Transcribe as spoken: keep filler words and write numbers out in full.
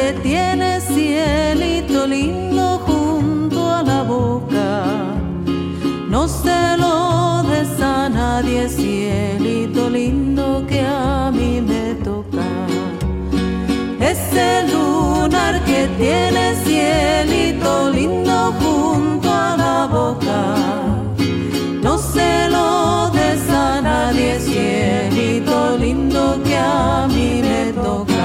que tiene cielito lindo junto a la boca. No se lo des a nadie, cielito lindo que a mí me toca. Ese lunar que tiene cielito lindo junto a la boca. No se lo des a nadie, cielito lindo que a mí me toca.